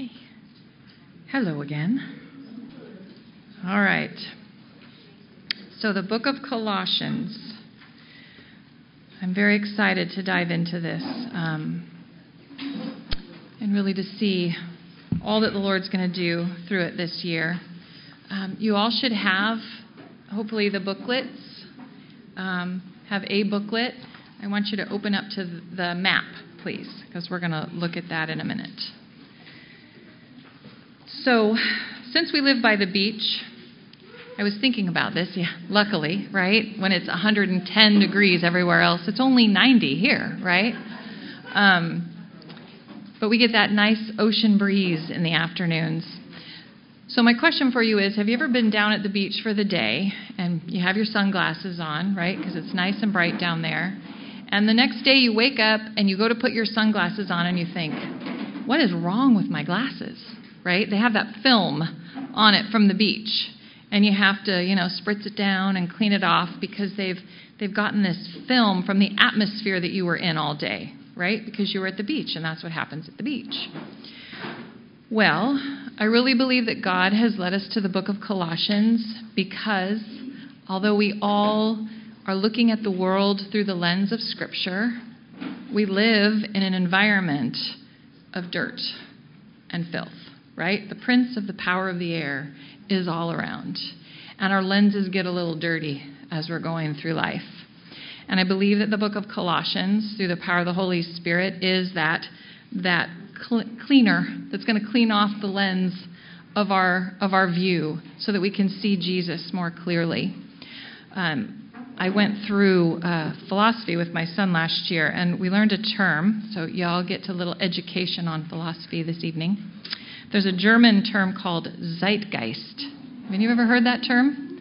Okay. Hello again. All right. So the book of Colossians. I'm very excited to dive into this and really to see all that the Lord's going to do through it this year. You all should have, hopefully, the booklets. Have a booklet. I want you to open up to the map, please, because we're going to look at that in a minute. So, since we live by the beach, I was thinking about this. Yeah, luckily, right? When it's 110 degrees everywhere else, it's only 90 here, right? But we get that nice ocean breeze in the afternoons. So my question for you is, have you ever been down at the beach for the day and you have your sunglasses on, right? Because it's nice and bright down there. And the next day you wake up and you go to put your sunglasses on and you think, what is wrong with my glasses, right? They have that film on it from the beach. And you have to, spritz it down and clean it off because they've gotten this film from the atmosphere that you were in all day, right? Because you were at the beach, and that's what happens at the beach. Well, I really believe that God has led us to the book of Colossians because although we all are looking at the world through the lens of Scripture, we live in an environment of dirt and filth, right? The prince of the power of the air is all around. And our lenses get a little dirty as we're going through life. And I believe that the book of Colossians, through the power of the Holy Spirit, is that cleaner that's going to clean off the lens of our view so that we can see Jesus more clearly. I went through philosophy with my son last year, and we learned a term. So y'all get a little education on philosophy this evening. There's a German term called Zeitgeist. Have you ever heard that term?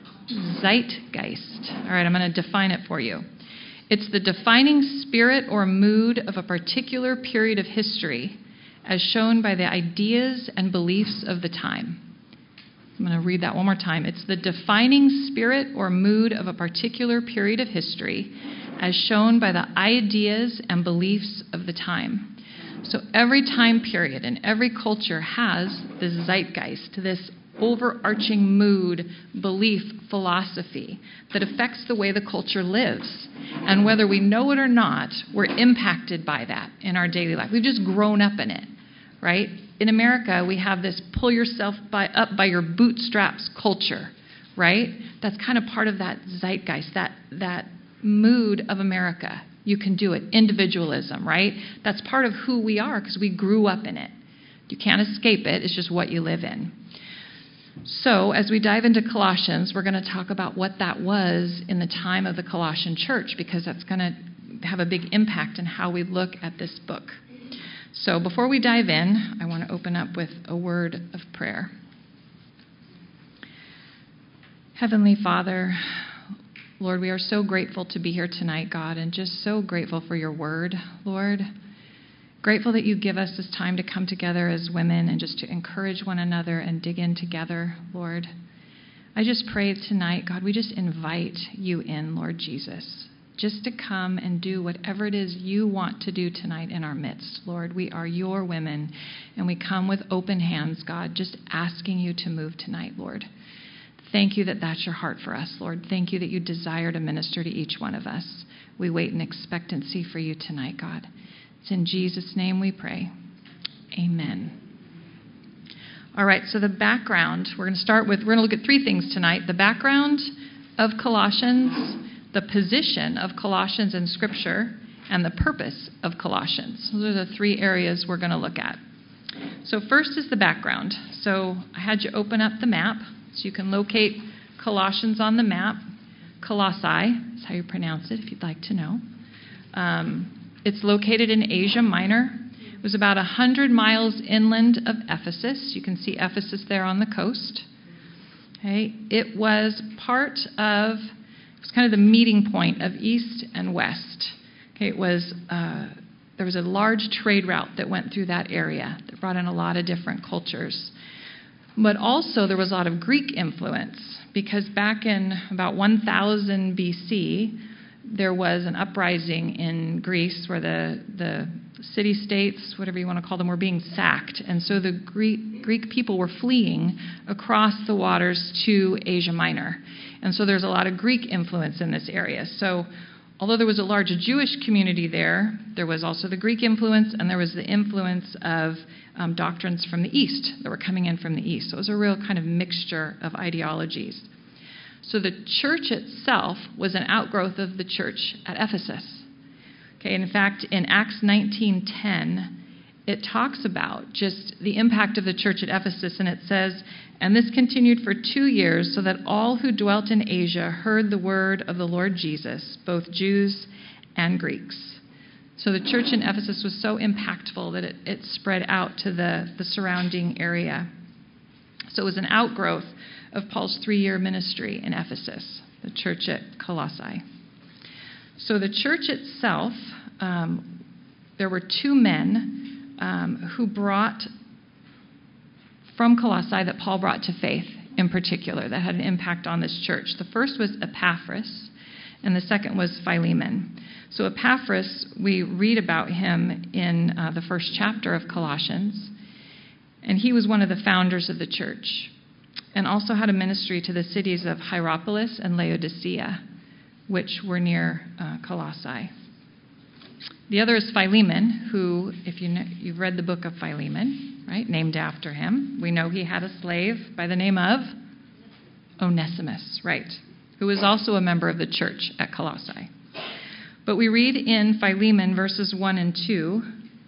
Zeitgeist. All right, I'm going to define it for you. It's the defining spirit or mood of a particular period of history as shown by the ideas and beliefs of the time. I'm going to read that one more time. It's the defining spirit or mood of a particular period of history as shown by the ideas and beliefs of the time. So every time period and every culture has this zeitgeist, this overarching mood, belief, philosophy that affects the way the culture lives. And whether we know it or not, we're impacted by that in our daily life. We've just grown up in it, right? In America, we have this pull yourself up by your bootstraps culture, right? That's kind of part of that zeitgeist, that mood of America. You can do it. Individualism, right? That's part of who we are because we grew up in it. You can't escape it. It's just what you live in. So as we dive into Colossians, we're going to talk about what that was in the time of the Colossian church because that's going to have a big impact in how we look at this book. So before we dive in, I want to open up with a word of prayer. Heavenly Father, Lord, we are so grateful to be here tonight, God, and just so grateful for your word, Lord. Grateful that you give us this time to come together as women and just to encourage one another and dig in together, Lord. I just pray tonight, God, we just invite you in, Lord Jesus, just to come and do whatever it is you want to do tonight in our midst, Lord. We are your women, and we come with open hands, God, just asking you to move tonight, Lord. Thank you that that's your heart for us, Lord. Thank you that you desire to minister to each one of us. We wait in expectancy for you tonight, God. It's in Jesus' name we pray. Amen. All right, so the background, we're going to look at three things tonight. The background of Colossians, the position of Colossians in Scripture, and the purpose of Colossians. Those are the three areas we're going to look at. So first is the background. So I had you open up the map so you can locate Colossians on the map. Colossae is how you pronounce it if you'd like to know. It's located in Asia Minor. It was about 100 miles inland of Ephesus. You can see Ephesus there on the coast. Okay. It was kind of the meeting point of east and west. Okay. There was a large trade route that went through that area that brought in a lot of different cultures. But also there was a lot of Greek influence because back in about 1000 BC, there was an uprising in Greece where the city-states, whatever you want to call them, were being sacked. And so the Greek people were fleeing across the waters to Asia Minor. And so there's a lot of Greek influence in this area. So although there was a large Jewish community there, there was also the Greek influence, and there was the influence of doctrines from the East that were coming in from the East. So it was a real kind of mixture of ideologies. So the church itself was an outgrowth of the church at Ephesus. Okay, in fact, in Acts 19:10, it talks about just the impact of the church at Ephesus, and it says, "And this continued for 2 years, so that all who dwelt in Asia heard the word of the Lord Jesus, both Jews and Greeks." So the church in Ephesus was so impactful that it spread out to the surrounding area. So it was an outgrowth of Paul's 3-year ministry in Ephesus, the church at Colossae. So the church itself, there were 2 men who brought from Colossae that Paul brought to faith in particular that had an impact on this church. The first was Epaphras, and the second was Philemon. So Epaphras, we read about him in the first chapter of Colossians, and he was one of the founders of the church and also had a ministry to the cities of Hierapolis and Laodicea, which were near Colossae. The other is Philemon, who, if you've read the book of Philemon, right, named after him, we know he had a slave by the name of Onesimus, right, who was also a member of the church at Colossae. But we read in Philemon verses 1 and 2,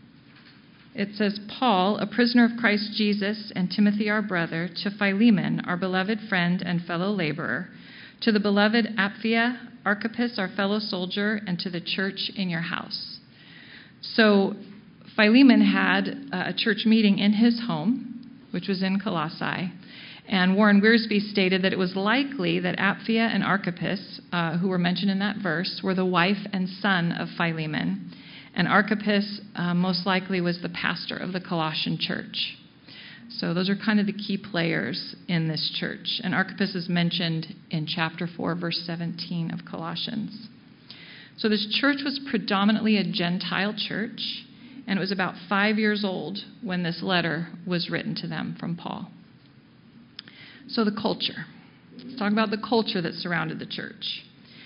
it says, "Paul, a prisoner of Christ Jesus, and Timothy our brother, to Philemon, our beloved friend and fellow laborer, to the beloved Apphia, Archippus, our fellow soldier, and to the church in your house." So Philemon had a church meeting in his home, which was in Colossae, and Warren Wiersbe stated that it was likely that Apphia and Archippus, who were mentioned in that verse, were the wife and son of Philemon, and Archippus most likely was the pastor of the Colossian church. So those are kind of the key players in this church. And Archippus is mentioned in chapter 4, verse 17 of Colossians. So this church was predominantly a Gentile church, and it was about 5 years old when this letter was written to them from Paul. So the culture. Let's talk about the culture that surrounded the church.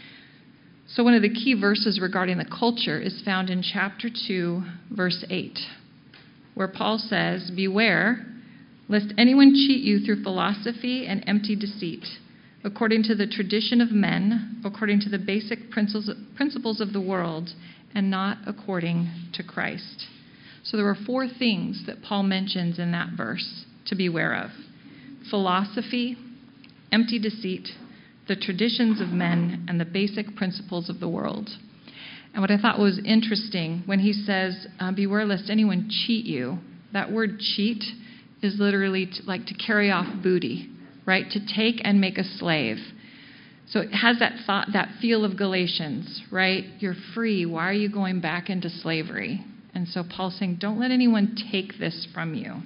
So one of the key verses regarding the culture is found in chapter 2, verse 8, where Paul says, "Beware, lest anyone cheat you through philosophy and empty deceit, according to the tradition of men, according to the basic principles of the world, and not according to Christ." So there were 4 things that Paul mentions in that verse to beware of: philosophy, empty deceit, the traditions of men, and the basic principles of the world. And what I thought was interesting, when he says, beware lest anyone cheat you, that word cheat is literally to carry off booty, right? To take and make a slave. So it has that thought, that feel of Galatians, right? You're free. Why are you going back into slavery? And so Paul's saying, don't let anyone take this from you.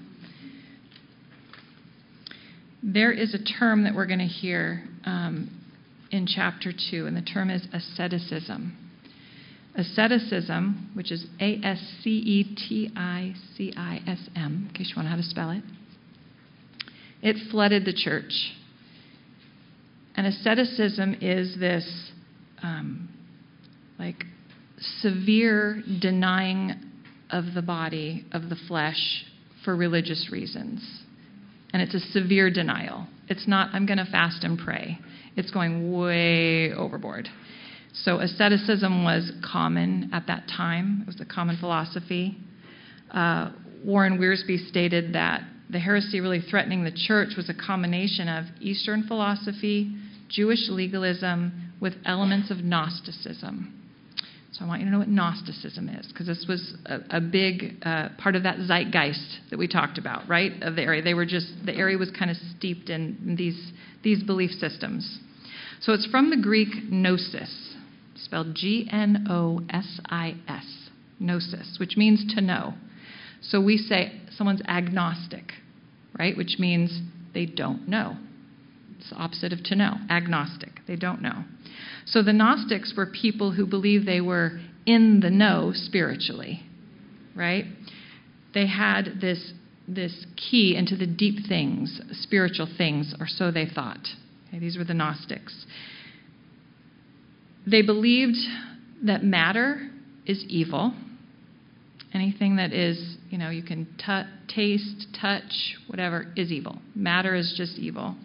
There is a term that we're going to hear in chapter 2, and the term is asceticism. Asceticism, which is Ascetism, in case you want to know how to spell it, it flooded the church. And asceticism is this severe denying of the body, of the flesh, for religious reasons. And it's a severe denial. It's not, I'm going to fast and pray. It's going way overboard. So asceticism was common at that time. It was a common philosophy. Warren Wiersbe stated that the heresy really threatening the church was a combination of Eastern philosophy, Jewish legalism, with elements of Gnosticism. So I want you to know what Gnosticism is, because this was a big part of that zeitgeist that we talked about, right, of the area. The area was kind of steeped in these belief systems. So it's from the Greek gnosis, spelled Gnosis, gnosis, which means to know. So we say someone's agnostic, right, which means they don't know. It's the opposite of to know, agnostic. They don't know. So the Gnostics were people who believed they were in the know spiritually, right? They had this key into the deep things, spiritual things, or so they thought. Okay, these were the Gnostics. They believed that matter is evil. Anything that is, you can taste, touch, whatever, is evil. Matter is just evil.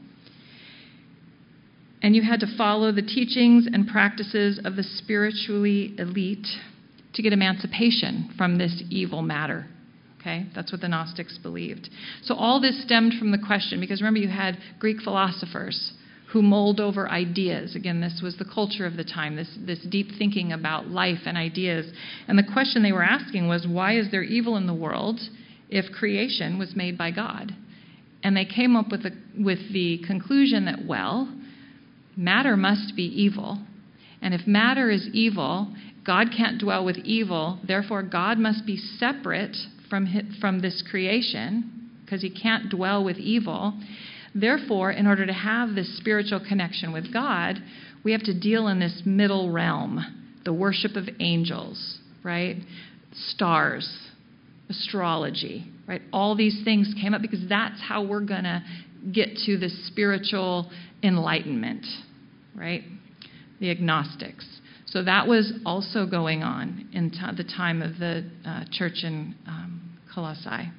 And you had to follow the teachings and practices of the spiritually elite to get emancipation from this evil matter. Okay? That's what the Gnostics believed. So all this stemmed from the question, because remember you had Greek philosophers who mulled over ideas. Again, this was the culture of the time, this deep thinking about life and ideas. And the question they were asking was, why is there evil in the world if creation was made by God? And they came up with the conclusion that, well, matter must be evil. And if matter is evil, God can't dwell with evil. Therefore, God must be separate from this creation because he can't dwell with evil. Therefore, in order to have this spiritual connection with God, we have to deal in this middle realm, the worship of angels, right? Stars, astrology, right? All these things came up because that's how we're going to get to the spiritual enlightenment, right? The agnostics. So that was also going on in the time of the church in Colossae.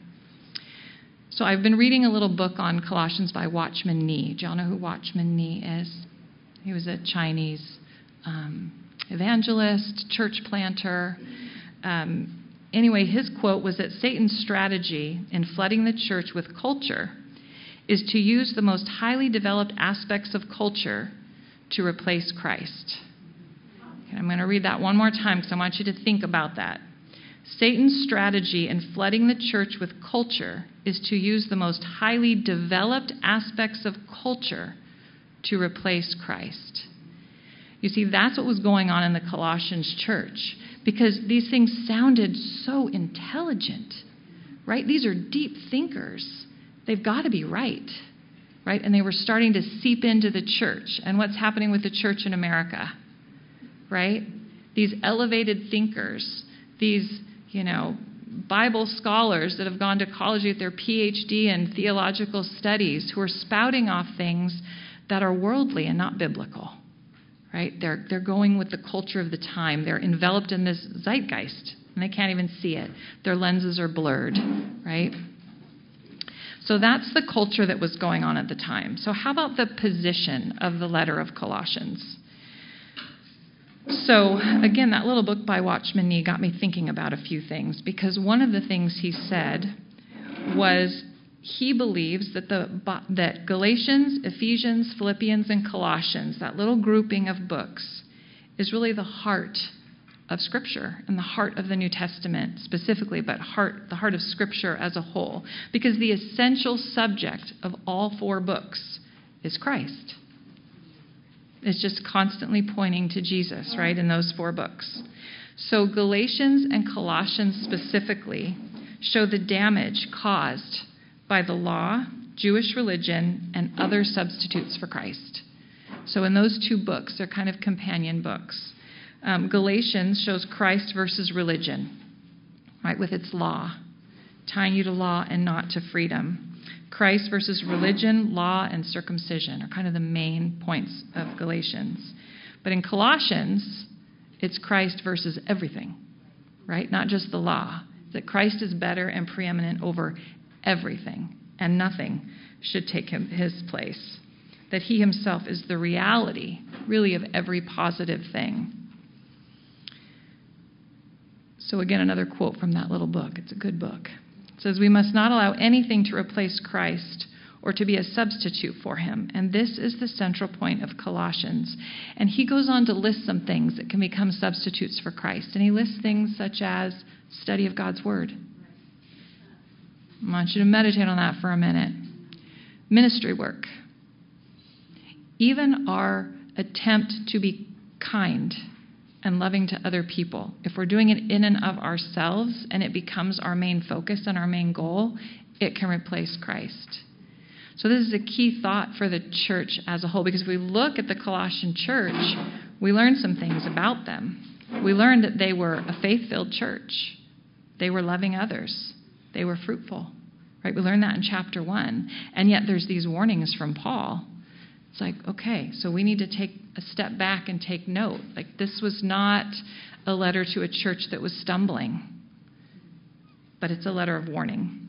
So I've been reading a little book on Colossians by Watchman Nee. Do y'all know who Watchman Nee is? He was a Chinese evangelist, church planter. Anyway, his quote was that Satan's strategy in flooding the church with culture is to use the most highly developed aspects of culture to replace Christ. Okay, I'm going to read that one more time because I want you to think about that. Satan's strategy in flooding the church with culture is to use the most highly developed aspects of culture to replace Christ. You see, that's what was going on in the Colossians church because these things sounded so intelligent, right? These are deep thinkers. They've got to be right, right? And they were starting to seep into the church. And what's happening with the church in America, right? These elevated thinkers, these Bible scholars that have gone to college with their PhD in theological studies who are spouting off things that are worldly and not biblical, right? They're going with the culture of the time. They're enveloped in this zeitgeist, and they can't even see it. Their lenses are blurred, right? So that's the culture that was going on at the time. So how about the position of the letter of Colossians? So, again, that little book by Watchman Nee got me thinking about a few things, because one of the things he said was he believes that Galatians, Ephesians, Philippians, and Colossians, that little grouping of books, is really the heart of Scripture and the heart of the New Testament specifically, but the heart of Scripture as a whole, because the essential subject of all four books is Christ. It's just constantly pointing to Jesus, right, in those four books. So Galatians and Colossians specifically show the damage caused by the law, Jewish religion, and other substitutes for Christ. So in those two books, they're kind of companion books. Galatians shows Christ versus religion, right, with its law, tying you to law and not to freedom. Christ versus religion, law, and circumcision are kind of the main points of Galatians. But in Colossians, it's Christ versus everything, right? Not just the law. That Christ is better and preeminent over everything, and nothing should take his place. That he himself is the reality, really, of every positive thing. So again, another quote from that little book. It's a good book. It says, "We must not allow anything to replace Christ or to be a substitute for him." And this is the central point of Colossians. And he goes on to list some things that can become substitutes for Christ. And he lists things such as study of God's Word. I want you to meditate on that for a minute. Ministry work. Even our attempt to be kind and loving to other people. If we're doing it in and of ourselves and it becomes our main focus and our main goal, it can replace Christ. So this is a key thought for the church as a whole, because if we look at the Colossian church, we learned some things about them. We learned that they were a faith-filled church. They were loving others. They were fruitful. Right? We learned that in chapter 1. And yet there's these warnings from Paul. It's like, okay, so we need to take a step back and take note. Like, this was not a letter to a church that was stumbling, but it's a letter of warning.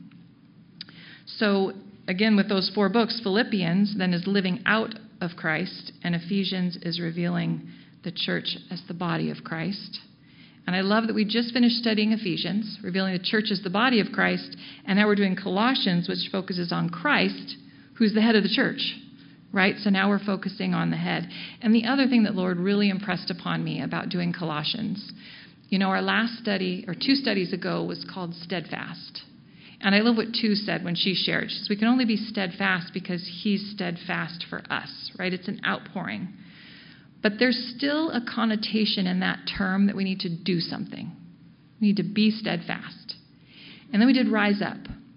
So, again, with those 4 books, Philippians then is living out of Christ, and Ephesians is revealing the church as the body of Christ. And I love that we just finished studying Ephesians, revealing the church as the body of Christ, and now we're doing Colossians, which focuses on Christ, who's the head of the church, right? So now we're focusing on the head. And the other thing that Lord really impressed upon me about doing Colossians, our last study, or 2 studies ago, was called Steadfast. And I love what 2 said when she shared. She says, we can only be steadfast because he's steadfast for us, right? It's an outpouring. But there's still a connotation in that term that we need to do something. We need to be steadfast. And then we did rise up.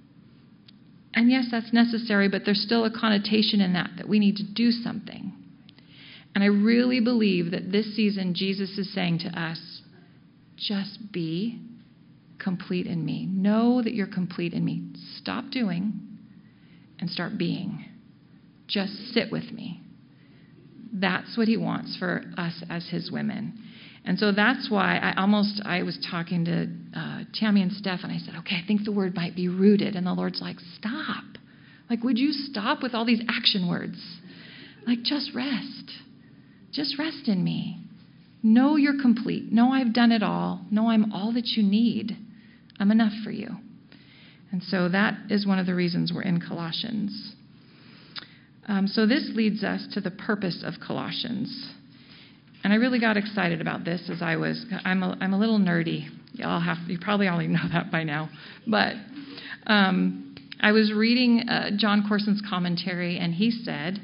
And yes, that's necessary, but there's still a connotation in that we need to do something. And I really believe that this season Jesus is saying to us, just be complete in me. Know that you're complete in me. Stop doing and start being. Just sit with me. That's what he wants for us as his women. And so that's why I was talking to Tammy and Steph, and I said, okay, I think the word might be rooted. And the Lord's like, stop. Like, would you stop with all these action words? Like, just rest. Just rest in me. Know you're complete. Know I've done it all. Know I'm all that you need. I'm enough for you. And so that is one of the reasons we're in Colossians. So this leads us to the purpose of Colossians. And I really got excited about this as I'm a little nerdy. You probably already know that by now. But I was reading John Corson's commentary, and he said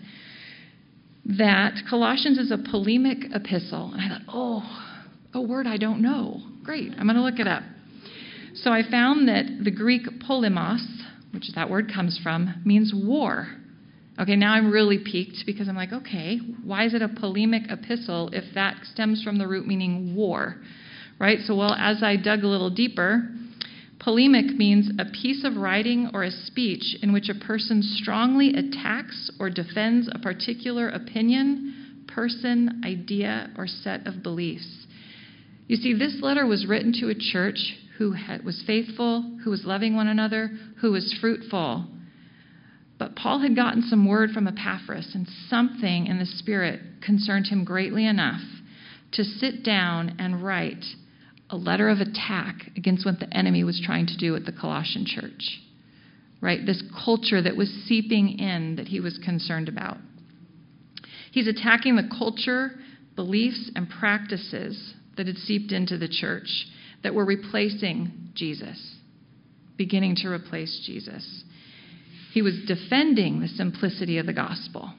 that Colossians is a polemic epistle. And I thought, oh, a word I don't know. Great, I'm going to look it up. So I found that the Greek polemos, which that word comes from, means war. Okay, now I'm really piqued because I'm like, okay, why is it a polemic epistle if that stems from the root meaning war, right? So, as I dug a little deeper, polemic means a piece of writing or a speech in which a person strongly attacks or defends a particular opinion, person, idea, or set of beliefs. You see, this letter was written to a church who was faithful, who was loving one another, who was fruitful. But Paul had gotten some word from Epaphras, and something in the Spirit concerned him greatly enough to sit down and write a letter of attack against what the enemy was trying to do at the Colossian church. Right? This culture that was seeping in that he was concerned about. He's attacking the culture, beliefs, and practices that had seeped into the church that were replacing Jesus, beginning to replace Jesus. He was defending the simplicity of the gospel.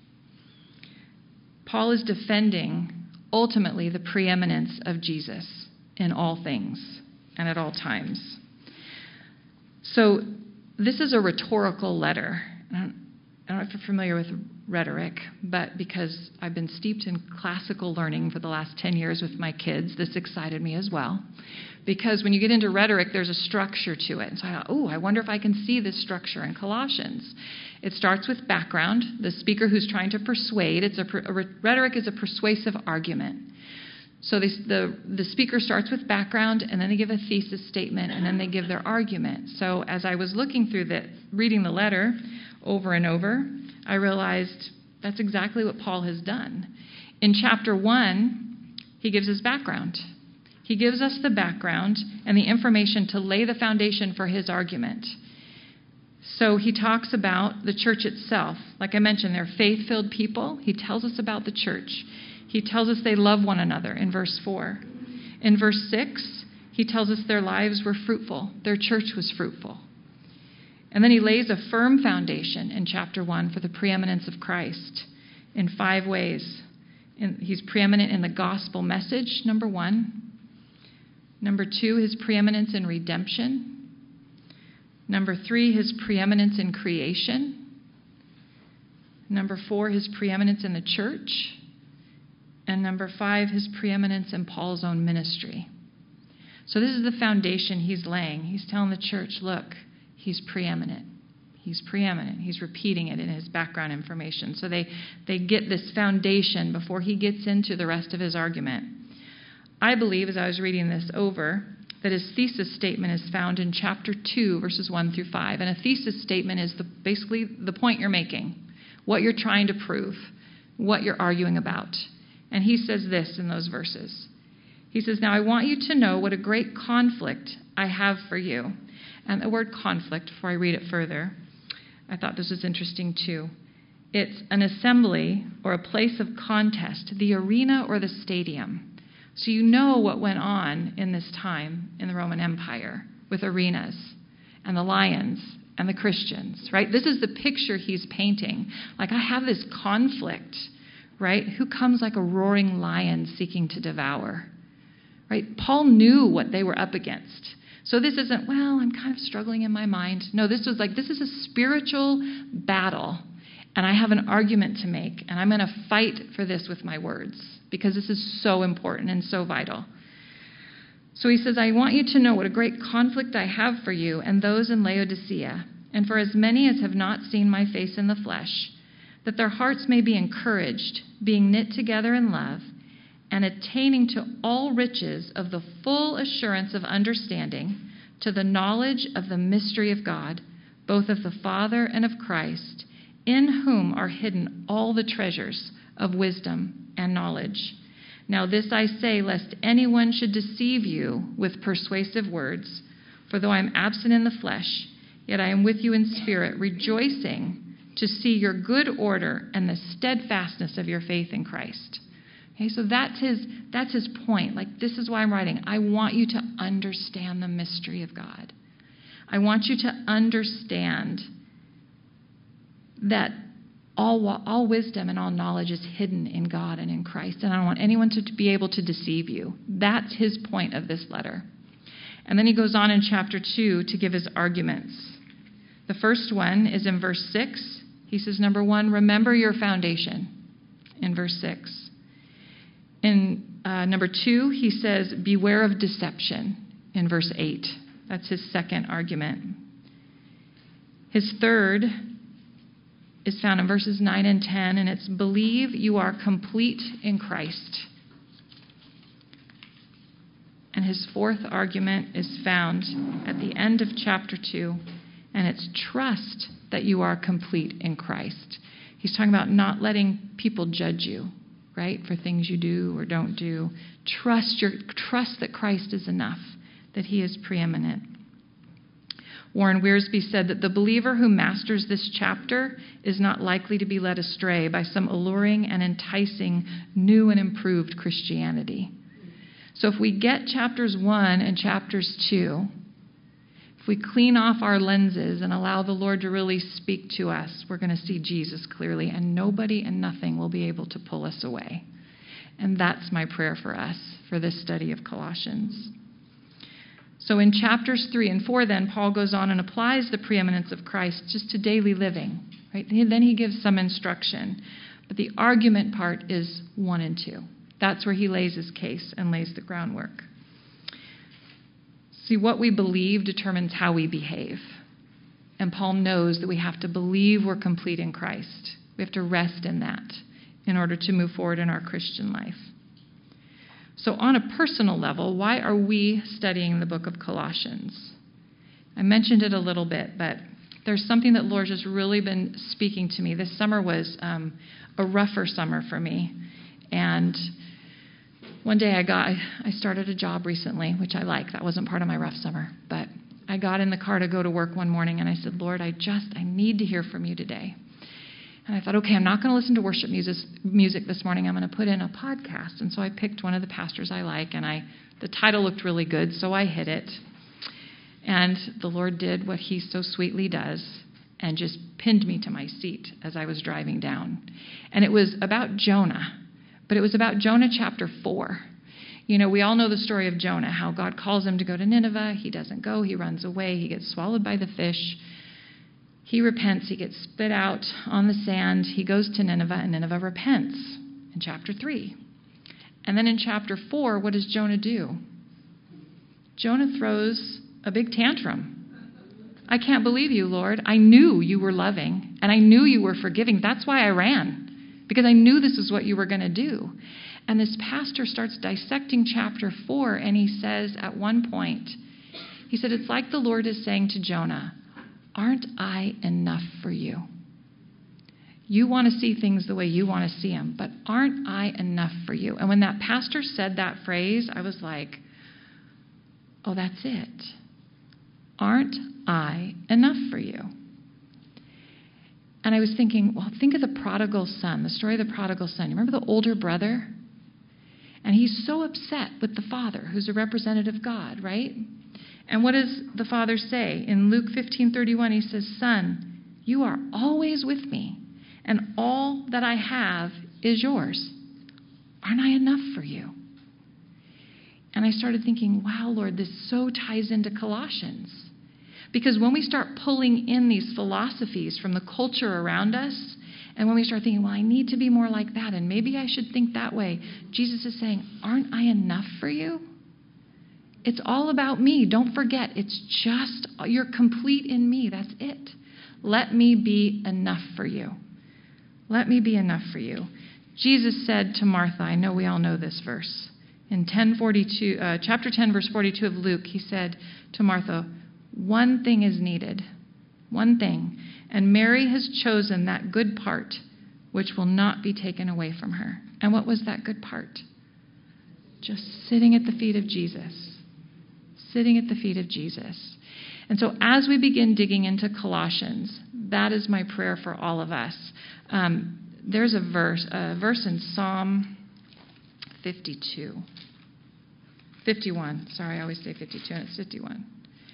Paul is defending, ultimately, the preeminence of Jesus in all things and at all times. So this is a rhetorical letter. I don't know if you're familiar with rhetoric, but because I've been steeped in classical learning for the last 10 years with my kids, this excited me as well. Because when you get into rhetoric, there's a structure to it. And so I thought, I wonder if I can see this structure in Colossians. It starts with background, the speaker who's trying to persuade. Rhetoric is a persuasive argument. So the speaker starts with background, and then they give a thesis statement, and then they give their argument. So as I was looking through reading the letter over and over, I realized that's exactly what Paul has done. In chapter 1, he gives his background. He gives us the background and the information to lay the foundation for his argument. So he talks about the church itself. Like I mentioned, they're faith-filled people. He tells us about the church. He tells us they love one another in verse 4. In verse 6, he tells us their lives were fruitful. Their church was fruitful. And then he lays a firm foundation in chapter 1 for the preeminence of Christ in 5 ways. He's preeminent in the gospel message, number 1. Number 2, his preeminence in redemption. Number 3, his preeminence in creation. Number 4, his preeminence in the church. And number 5, his preeminence in Paul's own ministry. So this is the foundation he's laying. He's telling the church, look, he's preeminent. He's preeminent. He's repeating it in his background information. So they get this foundation before he gets into the rest of his argument. I believe, as I was reading this over, that his thesis statement is found in chapter 2, verses 1 through 5. And a thesis statement is basically the point you're making, what you're trying to prove, what you're arguing about. And he says this in those verses. He says, now I want you to know what a great conflict I have for you. And the word conflict, before I read it further, I thought this was interesting too. It's an assembly or a place of contest, the arena or the stadium. So you know what went on in this time in the Roman Empire with arenas and the lions and the Christians, right? This is the picture he's painting. Like, I have this conflict, right? Who comes like a roaring lion seeking to devour, right? Paul knew what they were up against. So this isn't, well, I'm kind of struggling in my mind. No, this was like, this is a spiritual battle, and I have an argument to make, and I'm going to fight for this with my words, because this is so important and so vital. So he says, I want you to know what a great conflict I have for you and those in Laodicea, and for as many as have not seen my face in the flesh, that their hearts may be encouraged, being knit together in love, and attaining to all riches of the full assurance of understanding, to the knowledge of the mystery of God, both of the Father and of Christ, in whom are hidden all the treasures of wisdom and knowledge. Now this I say, lest anyone should deceive you with persuasive words. For though I am absent in the flesh, yet I am with you in spirit, rejoicing to see your good order and the steadfastness of your faith in Christ. Okay, so that's his point. Like, this is why I'm writing. I want you to understand the mystery of God. I want you to understand that all wisdom and all knowledge is hidden in God and in Christ. And I don't want anyone to be able to deceive you. That's his point of this letter. And then he goes on in chapter 2 to give his arguments. The first one is in verse 6. He says, number 1, remember your foundation, in verse 6. In number 2, he says, beware of deception, in verse 8. That's his second argument. His third is found in verses 9 and 10, and it's believe you are complete in Christ. And his fourth argument is found at the end of chapter 2, and it's trust that you are complete in Christ. He's talking about not letting people judge you, right, for things you do or don't do. Trust that Christ is enough, that he is preeminent. Warren Wiersbe said that the believer who masters this chapter is not likely to be led astray by some alluring and enticing new and improved Christianity. So if we get chapters 1 and chapters 2, if we clean off our lenses and allow the Lord to really speak to us, we're going to see Jesus clearly, and nobody and nothing will be able to pull us away. And that's my prayer for us for this study of Colossians. So in chapters 3 and 4, then, Paul goes on and applies the preeminence of Christ just to daily living. Right? Then he gives some instruction. But the argument part is 1 and 2. That's where he lays his case and lays the groundwork. See, what we believe determines how we behave. And Paul knows that we have to believe we're complete in Christ. We have to rest in that in order to move forward in our Christian life. So on a personal level, why are we studying the book of Colossians? I mentioned it a little bit, but there's something that the Lord has really been speaking to me. This summer was a rougher summer for me. And one day I started a job recently, which I like. That wasn't part of my rough summer. But I got in the car to go to work one morning, and I said, Lord, I need to hear from you today. And I thought, okay, I'm not going to listen to worship music this morning. I'm going to put in a podcast. And so I picked one of the pastors I like, and the title looked really good, so I hit it. And the Lord did what he so sweetly does and just pinned me to my seat as I was driving down. And it was about Jonah. But it was about Jonah chapter 4. You know, we all know the story of Jonah, how God calls him to go to Nineveh. He doesn't go. He runs away. He gets swallowed by the fish. He repents. He gets spit out on the sand. He goes to Nineveh, and Nineveh repents in chapter 3. And then in chapter 4, what does Jonah do? Jonah throws a big tantrum. I can't believe you, Lord. I knew you were loving, and I knew you were forgiving. That's why I ran, because I knew this is what you were going to do. And this pastor starts dissecting chapter 4, and he says at one point, he said, it's like the Lord is saying to Jonah, aren't I enough for you? You want to see things the way you want to see them, but aren't I enough for you? And when that pastor said that phrase, I was like, oh, that's it. Aren't I enough for you? And I was thinking, well, think of the prodigal son, the story of the prodigal son. You remember the older brother? And he's so upset with the father, who's a representative of God, right? And what does the father say? In Luke 15:31, he says, son, you are always with me, and all that I have is yours. Aren't I enough for you? And I started thinking, wow, Lord, this so ties into Colossians. Because when we start pulling in these philosophies from the culture around us, and when we start thinking, well, I need to be more like that, and maybe I should think that way, Jesus is saying, aren't I enough for you? It's all about me. Don't forget, it's just, you're complete in me. That's it. Let me be enough for you. Let me be enough for you. Jesus said to Martha, I know we all know this verse, in chapter 10, verse 42 of Luke, he said to Martha, one thing is needed, one thing, and Mary has chosen that good part, which will not be taken away from her. And what was that good part? Just sitting at the feet of Jesus. Sitting at the feet of Jesus. And so as we begin digging into Colossians, that is my prayer for all of us. There's a verse in Psalm 51. Sorry, I always say 52, and it's 51.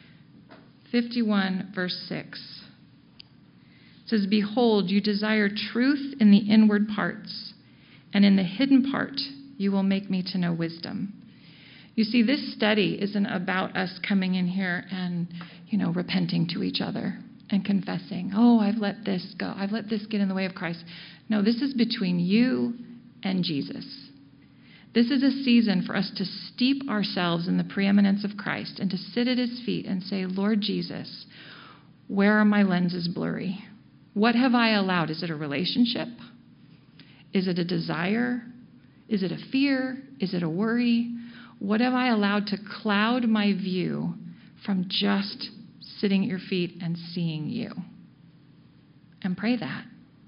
51, verse 6. It says, behold, you desire truth in the inward parts, and in the hidden part you will make me to know wisdom. You see, this study isn't about us coming in here and, repenting to each other and confessing, oh, I've let this go. I've let this get in the way of Christ. No, this is between you and Jesus. This is a season for us to steep ourselves in the preeminence of Christ and to sit at his feet and say, Lord Jesus, where are my lenses blurry? What have I allowed? Is it a relationship? Is it a desire? Is it a fear? Is it a worry? What have I allowed to cloud my view from just sitting at your feet and seeing you? And pray that.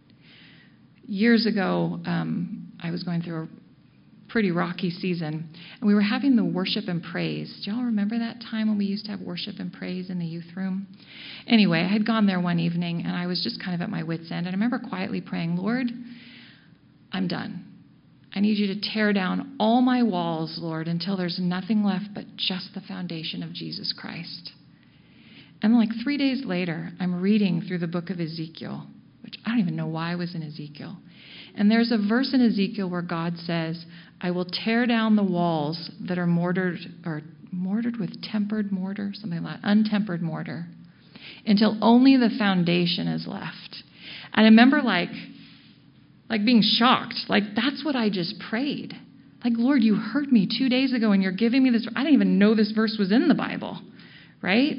Years ago, I was going through a pretty rocky season, and we were having the worship and praise. Do y'all remember that time when we used to have worship and praise in the youth room? Anyway, I had gone there one evening, and I was just kind of at my wit's end, and I remember quietly praying, Lord, I'm done. I need you to tear down all my walls, Lord, until there's nothing left but just the foundation of Jesus Christ. And like 3 days later, I'm reading through the book of Ezekiel, which I don't even know why I was in Ezekiel. And there's a verse in Ezekiel where God says, I will tear down the walls that are mortared with tempered mortar, something like untempered mortar, until only the foundation is left. And I remember like being shocked. Like, that's what I just prayed. Like, Lord, you heard me 2 days ago and you're giving me this. I didn't even know this verse was in the Bible, right?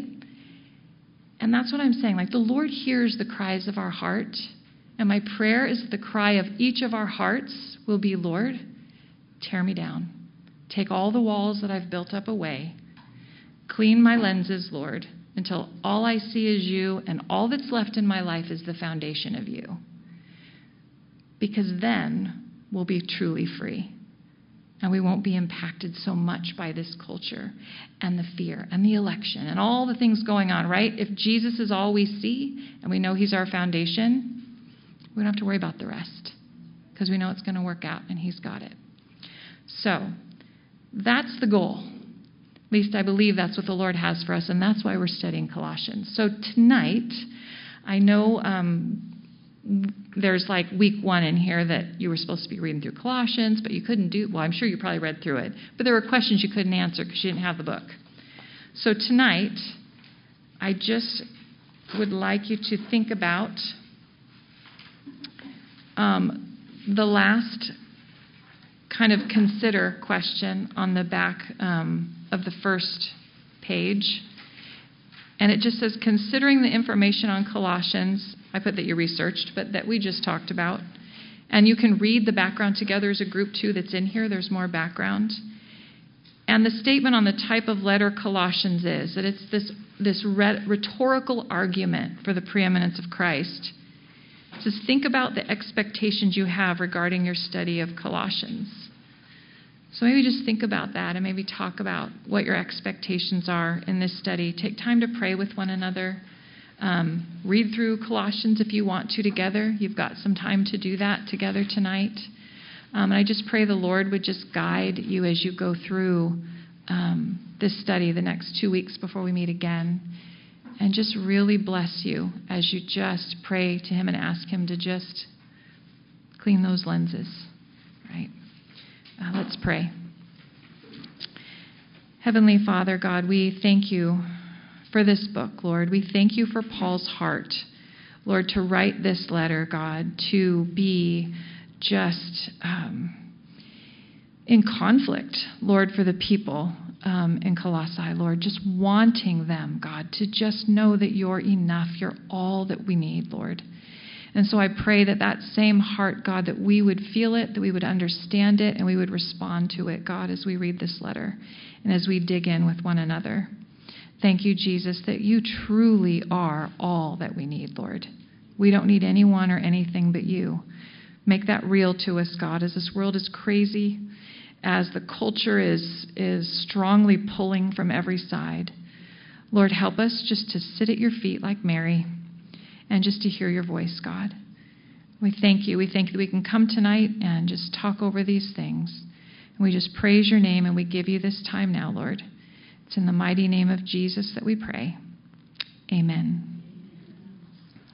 And that's what I'm saying. Like, the Lord hears the cries of our heart. And my prayer is that the cry of each of our hearts will be, Lord, tear me down. Take all the walls that I've built up away. Clean my lenses, Lord, until all I see is you and all that's left in my life is the foundation of you. Because then we'll be truly free. And we won't be impacted so much by this culture and the fear and the election and all the things going on, right? If Jesus is all we see and we know he's our foundation, we don't have to worry about the rest because we know it's going to work out and he's got it. So that's the goal. At least I believe that's what the Lord has for us, and that's why we're studying Colossians. So tonight, I know there's like week 1 in here that you were supposed to be reading through Colossians, but you couldn't do, well, I'm sure you probably read through it, but there were questions you couldn't answer because you didn't have the book. So tonight, I just would like you to think about the last kind of consider question on the back of the first page. And it just says, considering the information on Colossians, I put that you researched, but that we just talked about. And you can read the background together as a group too that's in here. There's more background. And the statement on the type of letter Colossians is that it's this rhetorical argument for the preeminence of Christ. It says, think about the expectations you have regarding your study of Colossians. So maybe just think about that and maybe talk about what your expectations are in this study. Take time to pray with one another. Read through Colossians if you want to together. You've got some time to do that together tonight. And I just pray the Lord would just guide you as you go through this study the next 2 weeks before we meet again. And just really bless you as you just pray to Him and ask Him to just clean those lenses. Right? Let's pray. Heavenly Father, God, we thank you for this book, Lord. We thank you for Paul's heart, Lord, to write this letter, God, to be just in conflict, Lord, for the people in Colossae, Lord, just wanting them, God, to just know that you're enough. You're all that we need, Lord. And so I pray that that same heart, God, that we would feel it, that we would understand it, and we would respond to it, God, as we read this letter and as we dig in with one another. Thank you, Jesus, that you truly are all that we need, Lord. We don't need anyone or anything but you. Make that real to us, God, as this world is crazy, as the culture is strongly pulling from every side. Lord, help us just to sit at your feet like Mary and just to hear your voice, God. We thank you. We thank you that we can come tonight and just talk over these things. And we just praise your name and we give you this time now, Lord. It's in the mighty name of Jesus that we pray. Amen.